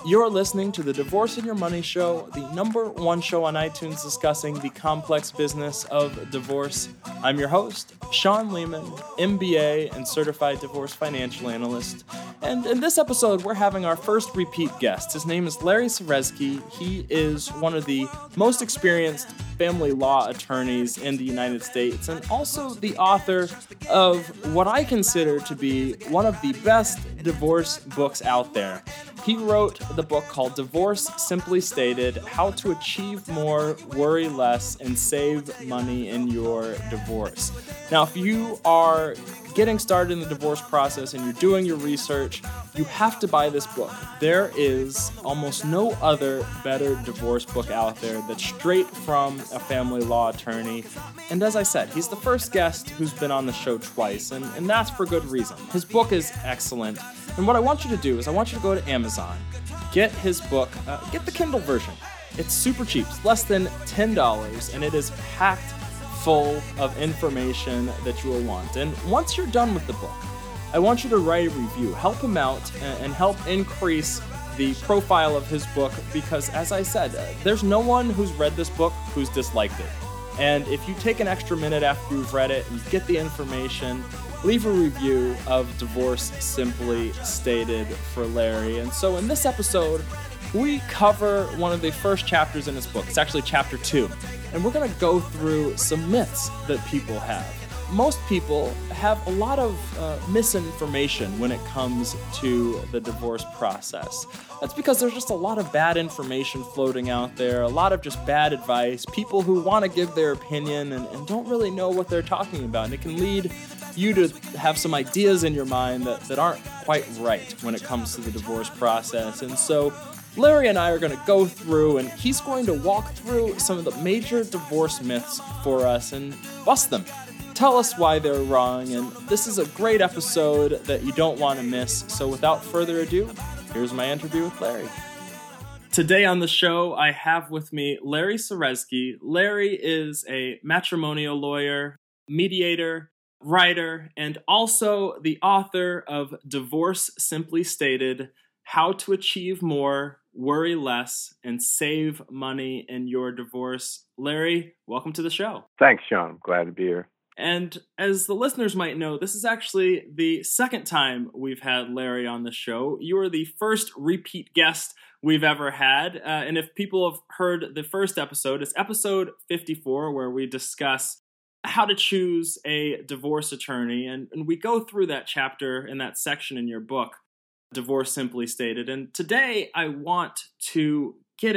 You're listening to the Divorce and Your Money Show, the #1 show on iTunes discussing the complex business of divorce. I'm your host, Sean Lehman, MBA and Certified Divorce Financial Analyst. And in this episode, we're having our first repeat guest. His name is Larry Sarezky. He is one of the most experienced family law attorneys in the United States and also the author of what I consider to be one of the best divorce books out there. He wrote the book called Divorce Simply Stated: How to Achieve More, Worry Less, and Save Money in Your Divorce. Now, if you are getting started in the divorce process and you're doing your research, you have to buy this book. There is almost no other better divorce book out there that's straight from a family law attorney. And as I said, he's the first guest who's been on the show twice, and that's for good reason. His book is excellent. And what I want you to do is I want you to go to Amazon, get his book, get the Kindle version. It's super cheap. It's less than $10, and it is packed full of information that you will want. And once you're done with the book, I want you to write a review. Help him out and help increase the profile of his book because, as I said, there's no one who's read this book who's disliked it. And if you take an extra minute after you've read it and get the information, leave a review of Divorce Simply Stated for Larry. And so in this episode, we cover one of the first chapters in his book. It's actually chapter 2. And we're going to go through some myths that people have. Most people have a lot of misinformation when it comes to the divorce process. That's because there's just a lot of bad information floating out there, a lot of just bad advice, people who want to give their opinion and don't really know what they're talking about. And it can lead you to have some ideas in your mind that aren't quite right when it comes to the divorce process. And so Larry and I are going to go through, and he's going to walk through some of the major divorce myths for us and bust them. Tell us why they're wrong, and this is a great episode that you don't want to miss. So without further ado, here's my interview with Larry. Today on the show, I have with me Larry Sarezky. Larry is a matrimonial lawyer, mediator, writer, and also the author of Divorce Simply Stated: How to Achieve More, Worry Less, and Save Money in Your Divorce. Larry, welcome to the show. Thanks, Sean. I'm glad to be here. And as the listeners might know, this is actually the second time we've had Larry on the show. You are the first repeat guest we've ever had. And if people have heard the first episode, it's episode 54, where we discuss how to choose a divorce attorney. And we go through that chapter in that section in your book, Divorce Simply Stated. And today I want to get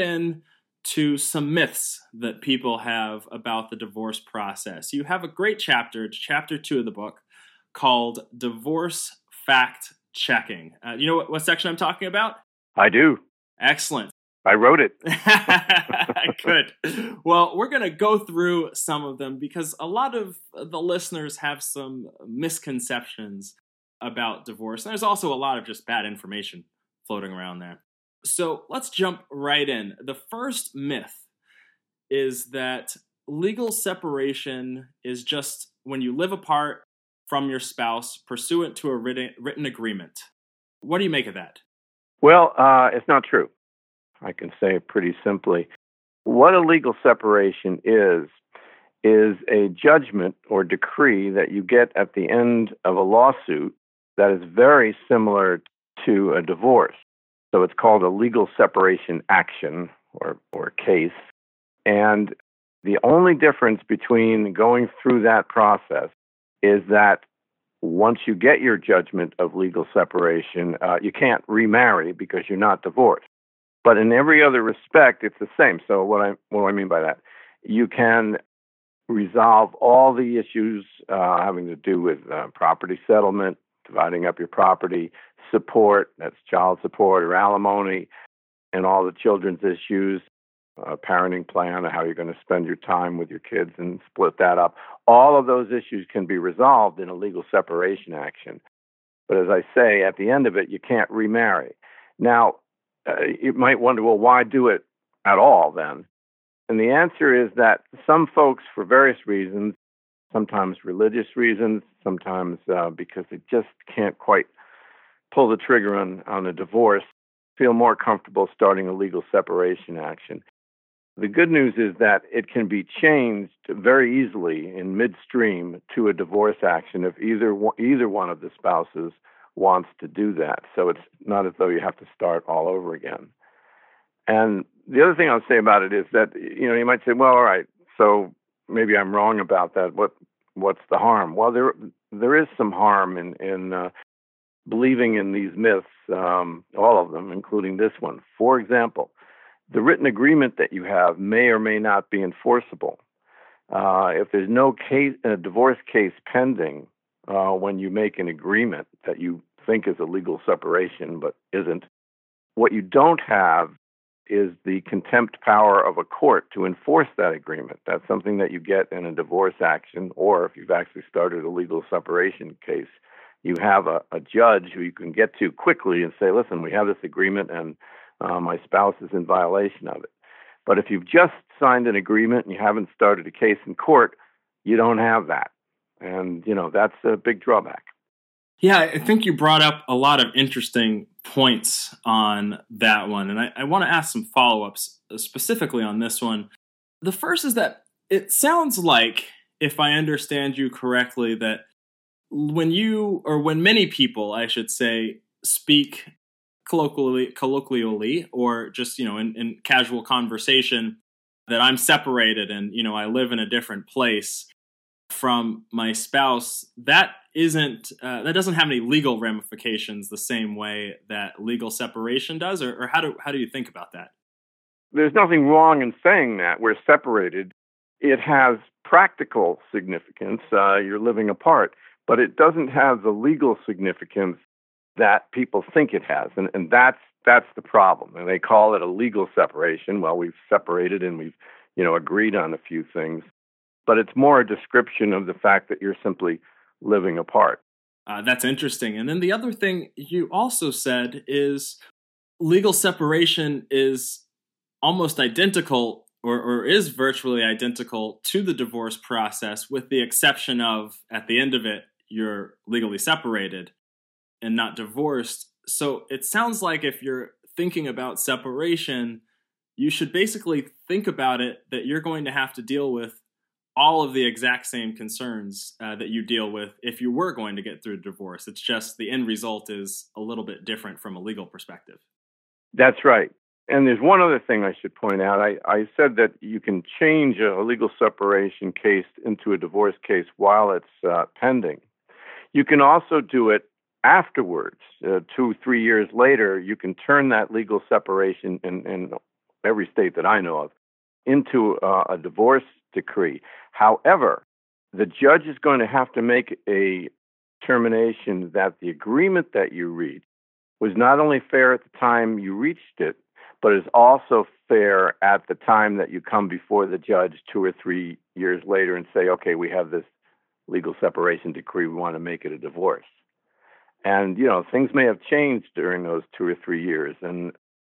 into some myths that people have about the divorce process. You have a great chapter, chapter 2 of the book, called Divorce Fact Checking. You know what section I'm talking about? I do. Excellent. I wrote it. Good. Well, we're going to go through some of them because a lot of the listeners have some misconceptions about divorce. And there's also a lot of just bad information floating around there. So let's jump right in. The first myth is that legal separation is just when you live apart from your spouse pursuant to a written agreement. What do you make of that? Well, it's not true. I can say it pretty simply. What a legal separation is a judgment or decree that you get at the end of a lawsuit that is very similar to a divorce. So it's called a legal separation action or case. And the only difference between going through that process is that once you get your judgment of legal separation, you can't remarry because you're not divorced. But in every other respect, it's the same. So what do I mean by that? You can resolve all the issues having to do with property settlement, dividing up your property, support, that's child support or alimony, and all the children's issues, a parenting plan, how you're going to spend your time with your kids and split that up. All of those issues can be resolved in a legal separation action. But as I say, at the end of it, you can't remarry. Now, you might wonder, well, why do it at all then? And the answer is that some folks, for various reasons, sometimes religious reasons, sometimes because they just can't quite pull the trigger on a divorce, feel more comfortable starting a legal separation action. The good news is that it can be changed very easily in midstream to a divorce action if either one of the spouses wants to do that. So it's not as though you have to start all over again. And the other thing I'll say about it is that, you might say, well, all right, so maybe I'm wrong about that. What's the harm? Well, there is some harm in believing in these myths, all of them, including this one. For example, the written agreement that you have may or may not be enforceable. If there's no divorce case pending when you make an agreement that you think is a legal separation but isn't, what you don't have is the contempt power of a court to enforce that agreement. That's something that you get in a divorce action, or if you've actually started a legal separation case, you have a judge who you can get to quickly and say, listen, we have this agreement and my spouse is in violation of it. But if you've just signed an agreement and you haven't started a case in court, you don't have that. And, that's a big drawback. Yeah, I think you brought up a lot of interesting points on that one. And I want to ask some follow-ups specifically on this one. The first is that it sounds like, if I understand you correctly, that when many people, I should say, speak colloquially or just, in casual conversation, that I'm separated and, I live in a different place from my spouse, that doesn't have any legal ramifications the same way that legal separation does, or how do you think about that? There's nothing wrong in saying that we're separated. It has practical significance. You're living apart, but it doesn't have the legal significance that people think it has, and that's the problem. And they call it a legal separation. Well, we've separated and we've agreed on a few things. But it's more a description of the fact that you're simply living apart. That's interesting. And then the other thing you also said is legal separation is almost identical or is virtually identical to the divorce process, with the exception of, at the end of it, you're legally separated and not divorced. So it sounds like if you're thinking about separation, you should basically think about it that you're going to have to deal with all of the exact same concerns that you deal with if you were going to get through a divorce. It's just the end result is a little bit different from a legal perspective. That's right. And there's one other thing I should point out. I said that you can change a legal separation case into a divorce case while it's pending. You can also do it afterwards. 2-3 years later, you can turn that legal separation in every state that I know of into a divorce decree. However, the judge is going to have to make a determination that the agreement that you reached was not only fair at the time you reached it, but is also fair at the time that you come before the judge 2 or 3 years later and say, okay, we have this legal separation decree, we want to make it a divorce. And, things may have changed during those 2 or 3 years. And,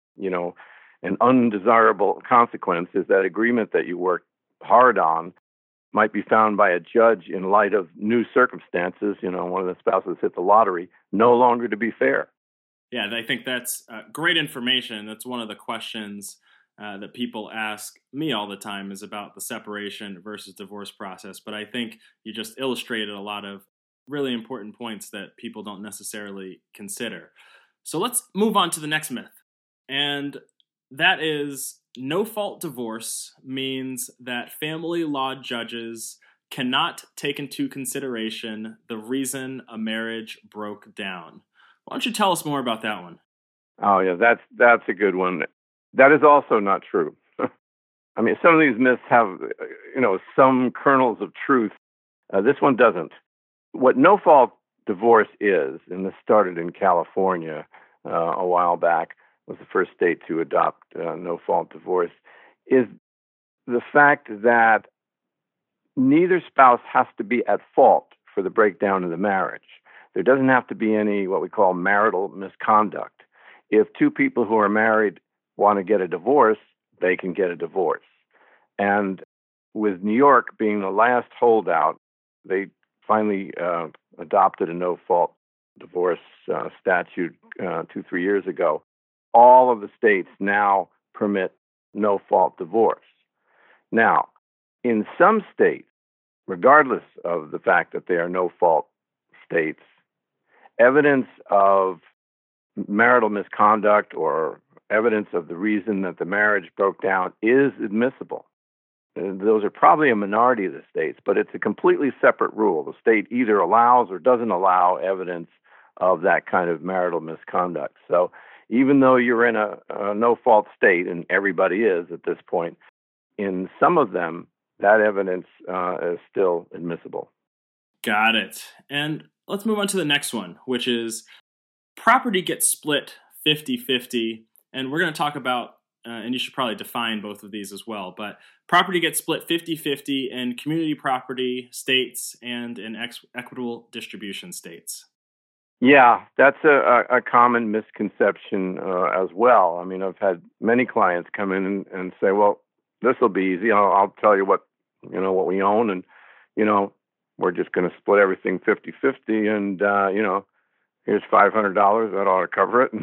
an undesirable consequence is that agreement that you worked hard on might be found by a judge in light of new circumstances, one of the spouses hit the lottery, no longer to be fair. Yeah, I think that's great information. That's one of the questions that people ask me all the time, is about the separation versus divorce process. But I think you just illustrated a lot of really important points that people don't necessarily consider. So let's move on to the next myth. And that is, no-fault divorce means that family law judges cannot take into consideration the reason a marriage broke down. Why don't you tell us more about that one? Oh, yeah, that's a good one. That is also not true. I mean, some of these myths have, some kernels of truth. This one doesn't. What no-fault divorce is, and this started in California a while back, was the first state to adopt no-fault divorce, is the fact that neither spouse has to be at fault for the breakdown of the marriage. There doesn't have to be any what we call marital misconduct. If two people who are married want to get a divorce, they can get a divorce. And with New York being the last holdout, they finally adopted a no-fault divorce statute 2-3 years ago. all of the states now permit no-fault divorce. Now, in some states, regardless of the fact that they are no-fault states, evidence of marital misconduct or evidence of the reason that the marriage broke down is admissible. And those are probably a minority of the states, but it's a completely separate rule. The state either allows or doesn't allow evidence of that kind of marital misconduct. So even though you're in a no-fault state, and everybody is at this point, in some of them, that evidence is still admissible. Got it. And let's move on to the next one, which is property gets split 50-50. And we're going to talk about, and you should probably define both of these as well, but property gets split 50-50 in community property states and in equitable distribution states. Yeah, that's a common misconception as well. I mean, I've had many clients come in and say, well, this will be easy. I'll tell you what we own, and, we're just going to split everything 50-50, and, here's $500. That ought to cover it.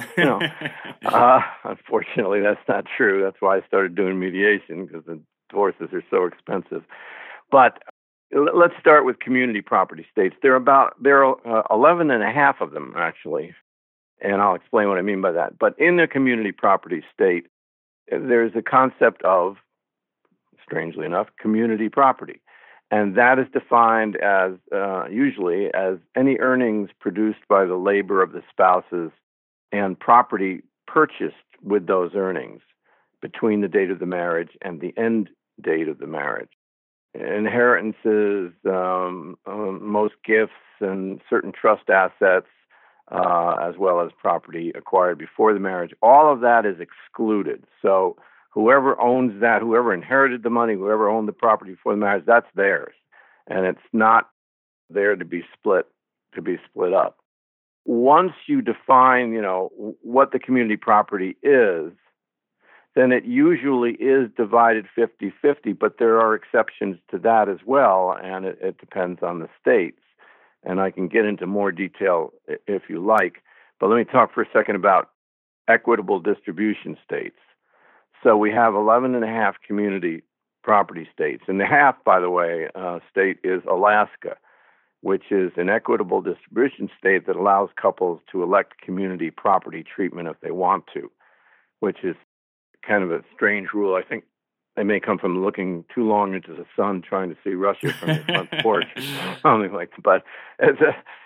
Unfortunately, that's not true. That's why I started doing mediation, because the divorces are so expensive. But let's start with community property states. There are 11 and a half of them, actually, and I'll explain what I mean by that. But in a community property state, there's a concept of, strangely enough, community property. And that is defined as usually as any earnings produced by the labor of the spouses and property purchased with those earnings between the date of the marriage and the end date of the marriage. Inheritances, most gifts, and certain trust assets, as well as property acquired before the marriage, all of that is excluded. So whoever owns that, whoever inherited the money, whoever owned the property before the marriage, that's theirs. And it's not there to be split up. Once you define, what the community property is, then it usually is divided 50-50, but there are exceptions to that as well, and it depends on the states. And I can get into more detail if you like, but let me talk for a second about equitable distribution states. So we have 11 and a half community property states. And the half, by the way, state is Alaska, which is an equitable distribution state that allows couples to elect community property treatment if they want to, which is kind of a strange rule. I think they may come from looking too long into the sun trying to see Russia from the front porch or something like that. But it's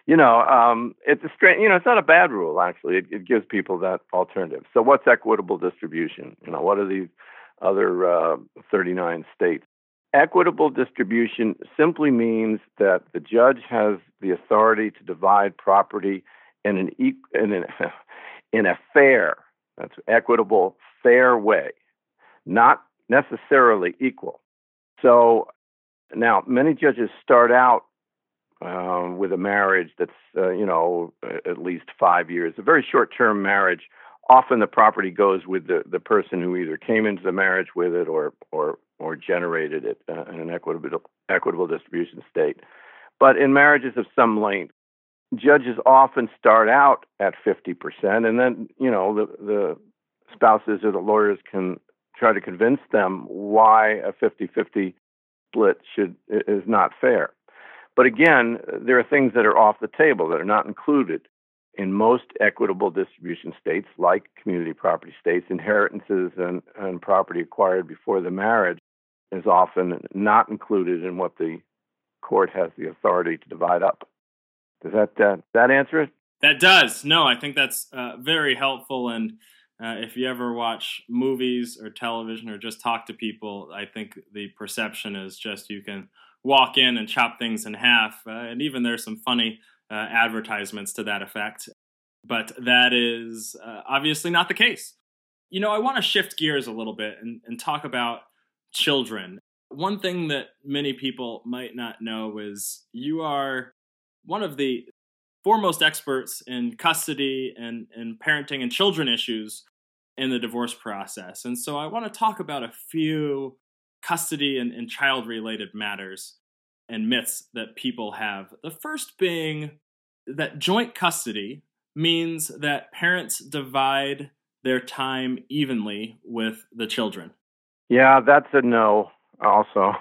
a strange, it's not a bad rule, actually. It gives people that alternative. So what's equitable distribution? What are these other 39 states? Equitable distribution simply means that the judge has the authority to divide property in a fair, that's equitable, fair way, not necessarily equal. So now many judges start out with a marriage that's at least 5 years, a very short-term marriage. Often the property goes with the person who either came into the marriage with it or generated it in an equitable distribution state. But in marriages of some length, judges often start out at 50%, and then the spouses or the lawyers can try to convince them why a 50-50 split is not fair. But again, there are things that are off the table that are not included. In most equitable distribution states, like community property states, inheritances and property acquired before the marriage is often not included in what the court has the authority to divide up. Does that answer it? That does. No, I think that's very helpful. And if you ever watch movies or television or just talk to people, I think the perception is just you can walk in and chop things in half. And even there's some funny advertisements to that effect. But that is obviously not the case. I want to shift gears a little bit and talk about children. One thing that many people might not know is you are one of the foremost experts in custody and parenting and children issues in the divorce process. And so I want to talk about a few custody and child-related matters and myths that people have. The first being that joint custody means that parents divide their time evenly with the children? Yeah, that's a no also.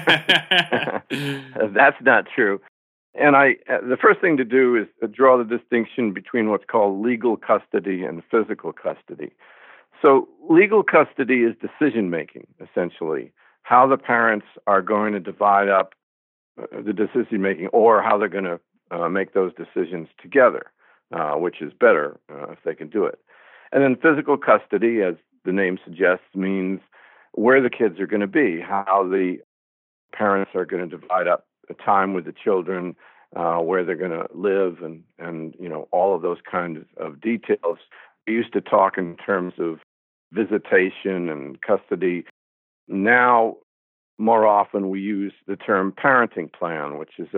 That's not true. And the first thing to do is to draw the distinction between what's called legal custody and physical custody. So legal custody is decision making, essentially, how the parents are going to divide up the decision making, or how they're going to make those decisions together, which is better if they can do it. And then physical custody, as the name suggests, means where the kids are going to be, how the parents are going to divide up the time with the children, where they're going to live, and all of those kinds of details. We used to talk in terms of visitation and custody. Now, more often we use the term parenting plan, which is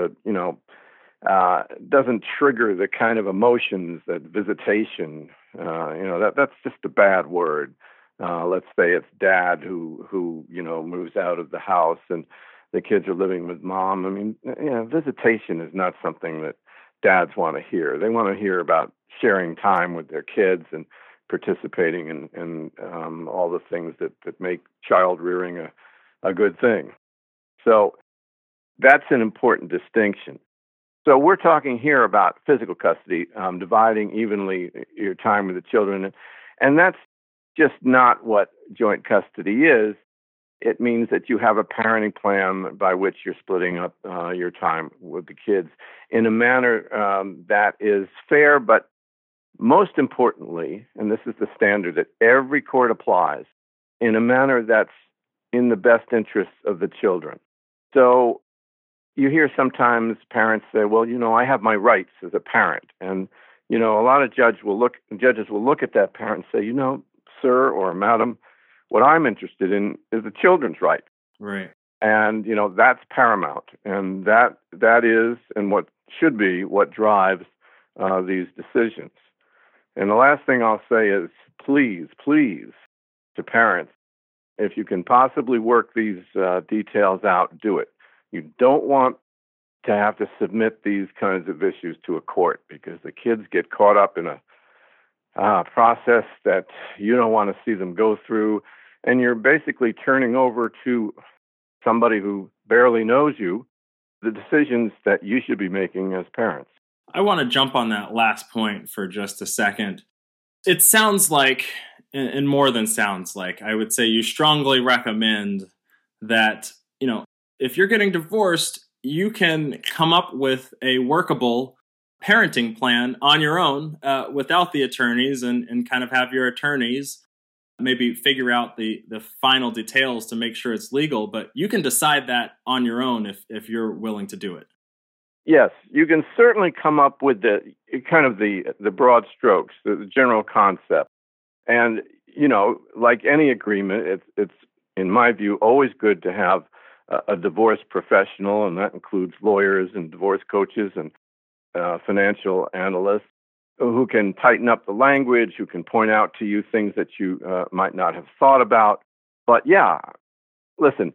doesn't trigger the kind of emotions that visitation. That's just a bad word. Let's say it's dad who moves out of the house and the kids are living with mom. I mean, visitation is not something that dads want to hear. They want to hear about sharing time with their kids and participating in all the things that make child rearing a good thing. So that's an important distinction. So we're talking here about physical custody, dividing evenly your time with the children. And that's just not what joint custody is. It means that you have a parenting plan by which you're splitting up your time with the kids in a manner that is fair, but most importantly, and this is the standard that every court applies, in a manner that's in the best interests of the children. So you hear sometimes parents say, well, I have my rights as a parent. And, a lot of judges will look at that parent and say, sir or madam, what I'm interested in is the children's right. Right. And, that's paramount. And that is, and what should be, what drives these decisions. And the last thing I'll say is, please, to parents, if you can possibly work these details out, do it. You don't want to have to submit these kinds of issues to a court, because the kids get caught up in a process that you don't want to see them go through. And you're basically turning over to somebody who barely knows you the decisions that you should be making as parents. I want to jump on that last point for just a second. It sounds like, and more than sounds like, I would say you strongly recommend that, if you're getting divorced, you can come up with a workable parenting plan on your own without the attorneys, and kind of have your attorneys maybe figure out the final details to make sure it's legal. But you can decide that on your own if you're willing to do it. Yes, you can certainly come up with the broad strokes, the general concept. And, like any agreement, it's in my view, always good to have a divorce professional, and that includes lawyers and divorce coaches and financial analysts who can tighten up the language, who can point out to you things that you might not have thought about. But yeah, listen,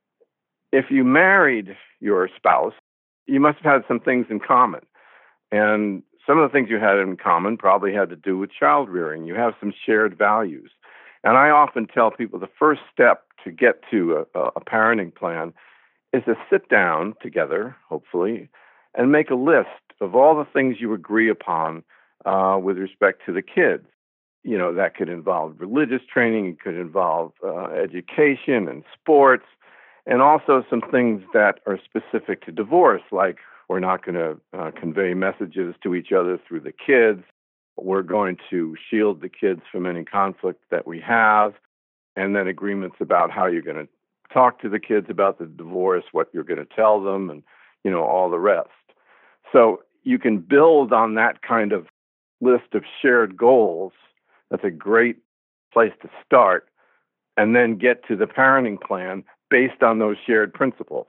if you married your spouse, you must have had some things in common. And some of the things you had in common probably had to do with child rearing. You have some shared values. And I often tell people the first step to get to a parenting plan is to sit down together, hopefully, and make a list of all the things you agree upon with respect to the kids. That could involve religious training, it could involve education and sports, and also some things that are specific to divorce, like we're not going to convey messages to each other through the kids. We're going to shield the kids from any conflict that we have, and then agreements about how you're going to talk to the kids about the divorce, what you're going to tell them, and, all the rest. So you can build on that kind of list of shared goals. That's a great place to start, and then get to the parenting plan based on those shared principles.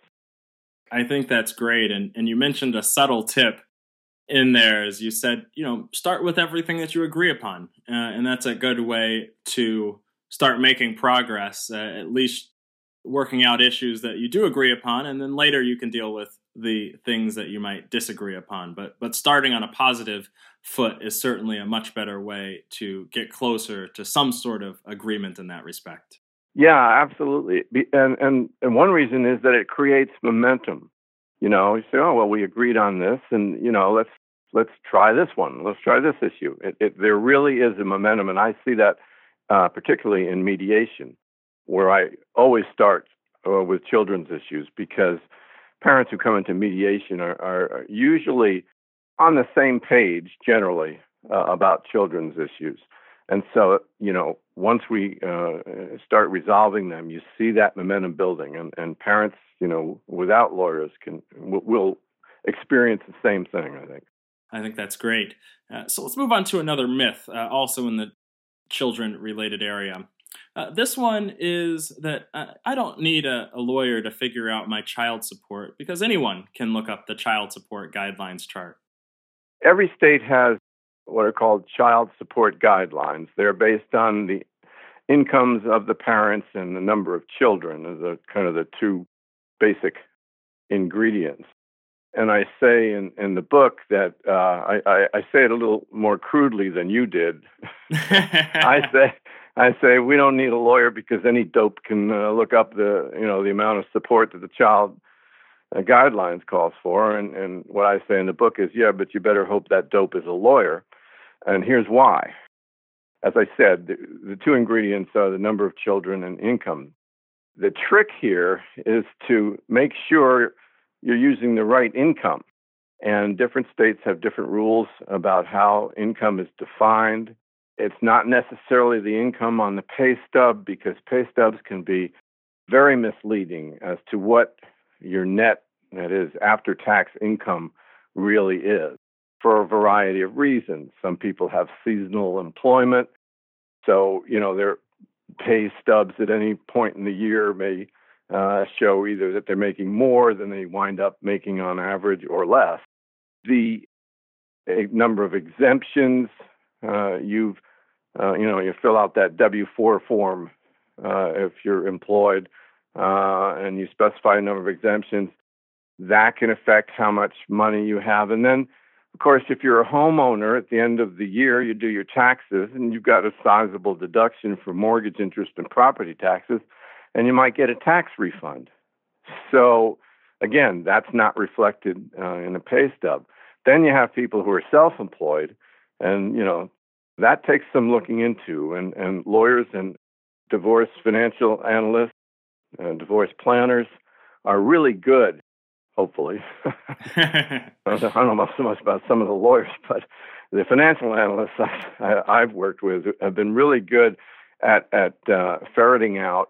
I think that's great. And you mentioned a subtle tip in there, as you said, start with everything that you agree upon. And that's a good way to start making progress, at least working out issues that you do agree upon. And then later you can deal with the things that you might disagree upon. But starting on a positive foot is certainly a much better way to get closer to some sort of agreement in that respect. Yeah, absolutely. And one reason is that it creates momentum. You say, oh well, we agreed on this, and let's try this one. Let's try this issue. There really is a momentum, and I see that particularly in mediation, where I always start with children's issues, because parents who come into mediation are usually on the same page generally about children's issues. And so, once we start resolving them, you see that momentum building, and parents, without lawyers will experience the same thing, I think. I think that's great. So let's move on to another myth, also in the children-related area. This one is that I don't need a lawyer to figure out my child support, because anyone can look up the child support guidelines chart. Every state has what are called child support guidelines. They're based on the incomes of the parents and the number of children as kind of the two basic ingredients. And I say in the book that I say it a little more crudely than you did. I say we don't need a lawyer because any dope can look up the amount of support that the child guidelines calls for. And what I say in the book is, yeah, but you better hope that dope is a lawyer. And here's why. As I said, the two ingredients are the number of children and income. The trick here is to make sure you're using the right income. And different states have different rules about how income is defined. It's not necessarily the income on the pay stub, because pay stubs can be very misleading as to what your net, that is, after-tax income really is, for a variety of reasons. Some people have seasonal employment, so, their pay stubs at any point in the year may show either that they're making more than they wind up making on average or less. The number of exemptions, you fill out that W-4 form if you're employed, and you specify a number of exemptions. That can affect how much money you have. And then, of course, if you're a homeowner, at the end of the year, you do your taxes, and you've got a sizable deduction for mortgage interest and property taxes, and you might get a tax refund. So, again, that's not reflected in a pay stub. Then you have people who are self-employed, and, that takes some looking into. And lawyers and divorce financial analysts and divorce planners are really good, hopefully. I don't know so much about some of the lawyers, but the financial analysts I've worked with have been really good at ferreting out,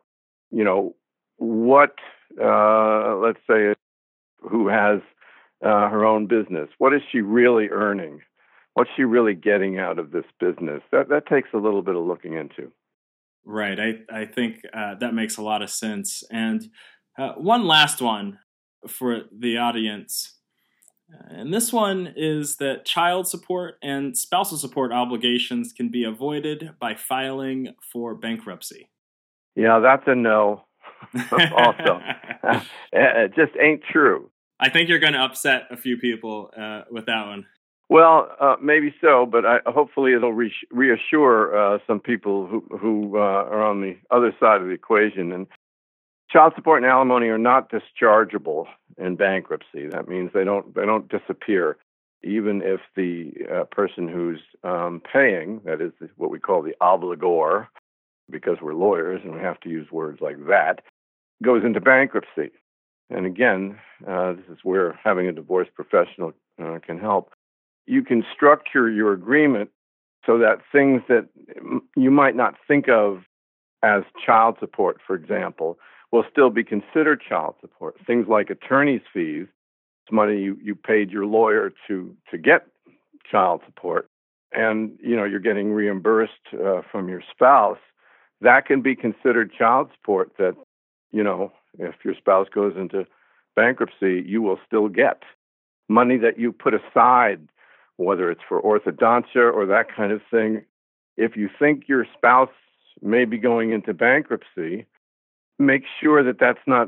what, let's say, who has her own business. What is she really earning? What's she really getting out of this business? That takes a little bit of looking into. Right. I think that makes a lot of sense. And one last one for the audience. And this one is that child support and spousal support obligations can be avoided by filing for bankruptcy. Yeah, that's a no. Also, it just ain't true. I think you're going to upset a few people with that one. Well, maybe so, but hopefully it'll reassure some people who are on the other side of the equation. And child support and alimony are not dischargeable in bankruptcy. That means they don't disappear, even if the person who's paying, that is what we call the obligor, because we're lawyers and we have to use words like that, goes into bankruptcy. And again, this is where having a divorce professional can help. You can structure your agreement so that things that you might not think of as child support, for example, will still be considered child support. Things like attorney's fees, money you paid your lawyer to get child support, and you're getting reimbursed from your spouse. That can be considered child support. That if your spouse goes into bankruptcy, you will still get money that you put aside, whether it's for orthodontia or that kind of thing. If you think your spouse may be going into bankruptcy, make sure that that's not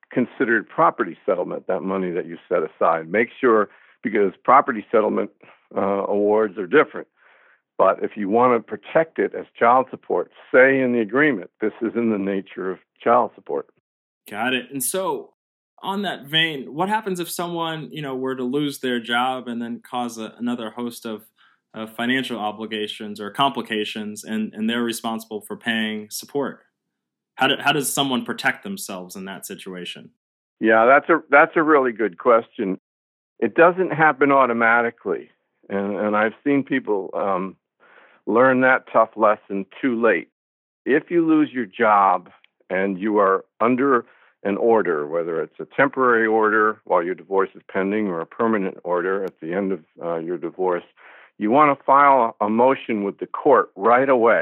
considered property settlement, that money that you set aside. Make sure, because property settlement awards are different. But if you want to protect it as child support, say in the agreement, this is in the nature of child support. Got it. And so on that vein, what happens if someone, were to lose their job and then cause another host of financial obligations or complications, and they're responsible for paying support? How does someone protect themselves in that situation? Yeah, that's a really good question. It doesn't happen automatically, and I've seen people learn that tough lesson too late. If you lose your job and you are under an order, whether it's a temporary order while your divorce is pending or a permanent order at the end of your divorce, you want to file a motion with the court right away.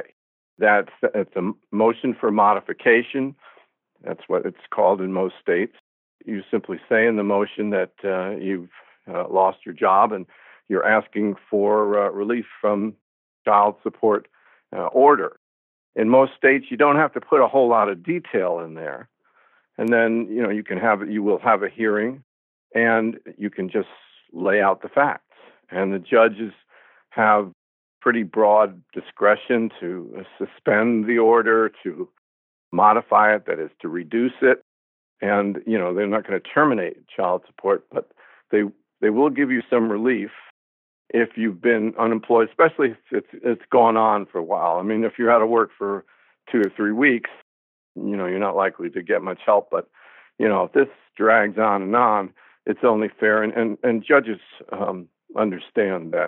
It's a motion for modification. That's what it's called in most states. You simply say in the motion that you've lost your job and you're asking for relief from child support order. In most states, you don't have to put a whole lot of detail in there. And then, you will have a hearing and you can just lay out the facts. And the judges have pretty broad discretion to suspend the order, to modify it, that is, to reduce it. And, they're not going to terminate child support, but they will give you some relief if you've been unemployed, especially if it's gone on for a while. I mean, if you're out of work for 2 or 3 weeks, you're not likely to get much help. But, if this drags on, it's only fair. And judges understand that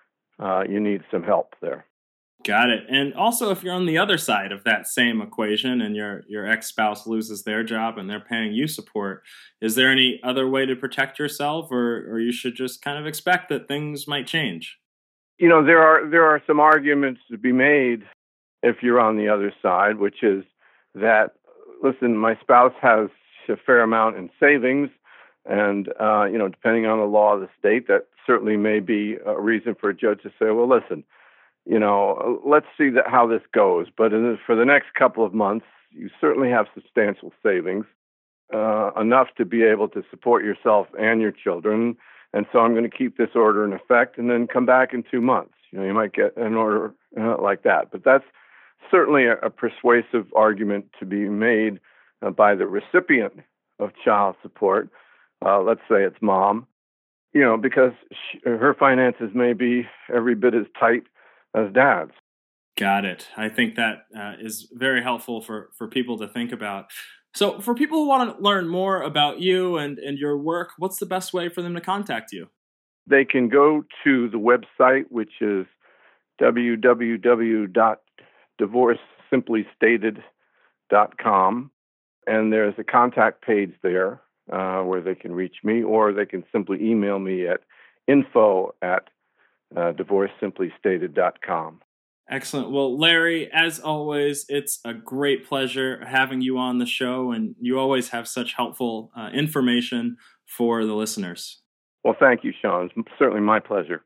you need some help there. Got it. And also, if you're on the other side of that same equation and your ex-spouse loses their job and they're paying you support, is there any other way to protect yourself, or you should just kind of expect that things might change? There are some arguments to be made if you're on the other side, which is that, listen, my spouse has a fair amount in savings, and depending on the law of the state, that certainly may be a reason for a judge to say, well, listen, let's see how this goes. But for the next couple of months, you certainly have substantial savings, enough to be able to support yourself and your children. And so I'm going to keep this order in effect and then come back in 2 months. You might get an order like that. But that's certainly a persuasive argument to be made by the recipient of child support. Let's say it's mom, because her finances may be every bit as tight as dad's. Got it. I think that is very helpful for people to think about. So for people who want to learn more about you and your work, what's the best way for them to contact you? They can go to the website, which is www.divorcesimplystated.com. And there's a contact page there where they can reach me, or they can simply email me at info@divorcesimplystated.com. Excellent. Well, Larry, as always, it's a great pleasure having you on the show, and you always have such helpful information for the listeners. Well, thank you, Sean. It's certainly my pleasure.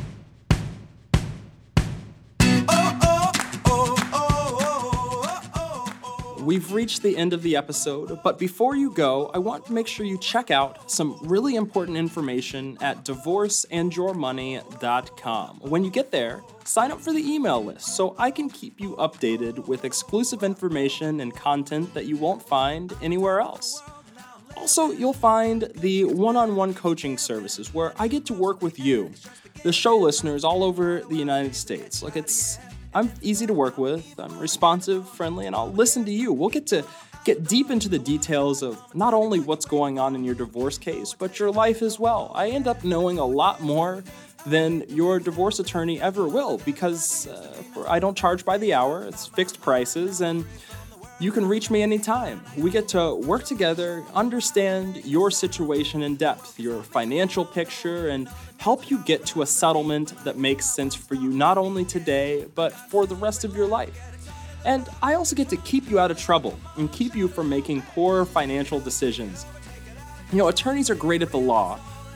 We've reached the end of the episode, but before you go, I want to make sure you check out some really important information at divorceandyourmoney.com. When you get there, sign up for the email list so I can keep you updated with exclusive information and content that you won't find anywhere else. Also, you'll find the one-on-one coaching services where I get to work with you, the show listeners all over the United States. I'm easy to work with, I'm responsive, friendly, and I'll listen to you. We'll get to get deep into the details of not only what's going on in your divorce case, but your life as well. I end up knowing a lot more than your divorce attorney ever will because I don't charge by the hour, it's fixed prices, and you can reach me anytime. We get to work together, understand your situation in depth, your financial picture, and help you get to a settlement that makes sense for you not only today, but for the rest of your life. And I also get to keep you out of trouble and keep you from making poor financial decisions. Attorneys are great at the law,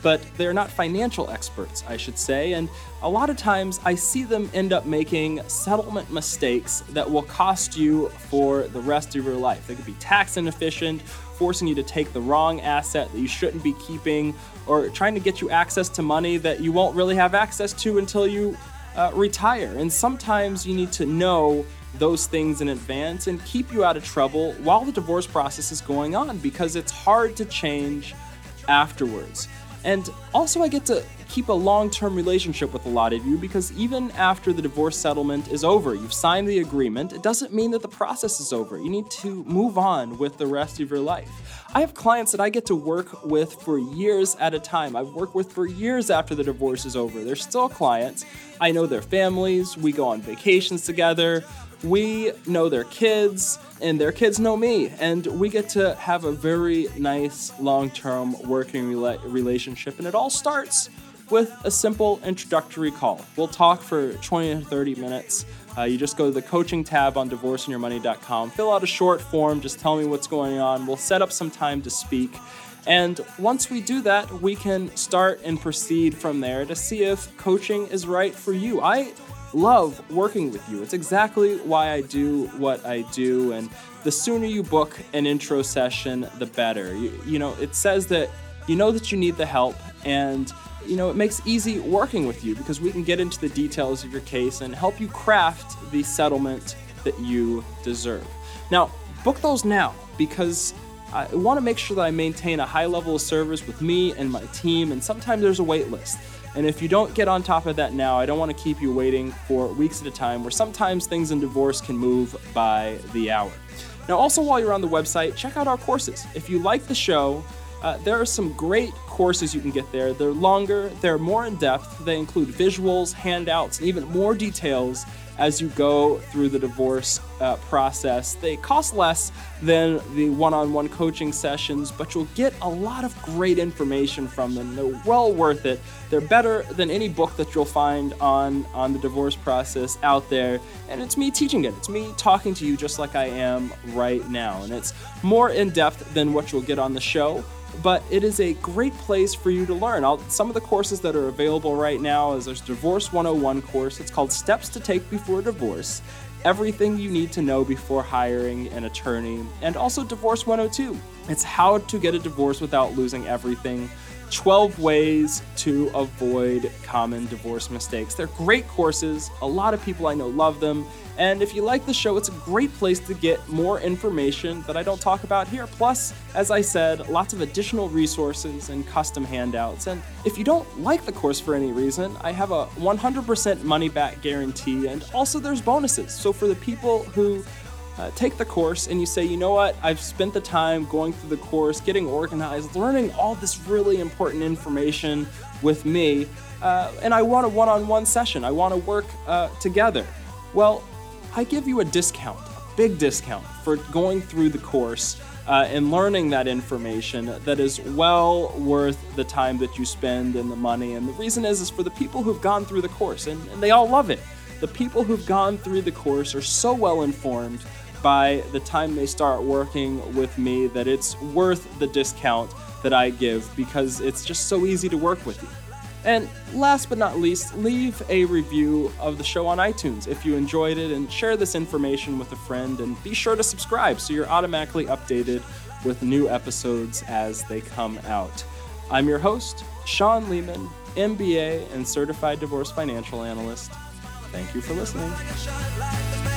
but they're not financial experts, I should say, and a lot of times I see them end up making settlement mistakes that will cost you for the rest of your life. They could be tax inefficient, forcing you to take the wrong asset that you shouldn't be keeping, or trying to get you access to money that you won't really have access to until you retire. And sometimes you need to know those things in advance and keep you out of trouble while the divorce process is going on, because it's hard to change afterwards. And also I get to keep a long-term relationship with a lot of you, because even after the divorce settlement is over, you've signed the agreement, it doesn't mean that the process is over. You need to move on with the rest of your life. I have clients that I get to work with for years at a time. I've worked with for years after the divorce is over. They're still clients. I know their families. We go on vacations together. We know their kids, and their kids know me, and we get to have a very nice long-term working relationship, and it all starts with a simple introductory call. We'll talk for 20 to 30 minutes. You just go to the coaching tab on divorceandyourmoney.com, fill out a short form, just tell me what's going on. We'll set up some time to speak, and once we do that, we can start and proceed from there to see if coaching is right for you. I love working with you. It's exactly why I do what I do, and the sooner you book an intro session, the better. You know, it says that you know that you need the help, and you know, it makes easy working with you because we can get into the details of your case and help you craft the settlement that you deserve. Now, book those now, because I want to make sure that I maintain a high level of service with me and my team, and sometimes there's a wait list. And if you don't get on top of that now, I don't want to keep you waiting for weeks at a time, where sometimes things in divorce can move by the hour. Now, also while you're on the website, check out our courses. If you like the show, there are some great courses you can get there. They're longer, they're more in-depth, they include visuals, handouts, and even more details as you go through the divorce process. They cost less than the one-on-one coaching sessions, but you'll get a lot of great information from them. They're well worth it. They're better than any book that you'll find on the divorce process out there, and it's me teaching it. It's me talking to you just like I am right now, and it's more in-depth than what you'll get on the show, but it is a great place for you to learn. Some of the courses that are available right now is there's Divorce 101 course. It's called Steps to Take Before Divorce, everything you need to know before hiring an attorney, and also Divorce 102. It's how to get a divorce without losing everything, 12 ways to avoid common divorce mistakes. They're great courses. A lot of people I know love them. And if you like the show, it's a great place to get more information that I don't talk about here. Plus, as I said, lots of additional resources and custom handouts. And if you don't like the course for any reason, I have a 100% money-back guarantee, and also there's bonuses. So for the people who take the course and you say, you know what, I've spent the time going through the course, getting organized, learning all this really important information with me, and I want a one-on-one session. I want to work together. Well, I give you a discount, a big discount for going through the course and learning that information that is well worth the time that you spend and the money. And the reason is for the people who've gone through the course, and they all love it. The people who've gone through the course are so well informed by the time they start working with me that it's worth the discount that I give, because it's just so easy to work with you. And last but not least, leave a review of the show on iTunes if you enjoyed it, and share this information with a friend, and be sure to subscribe so you're automatically updated with new episodes as they come out. I'm your host, Sean Lehman, MBA and Certified Divorce Financial Analyst. Thank you for listening.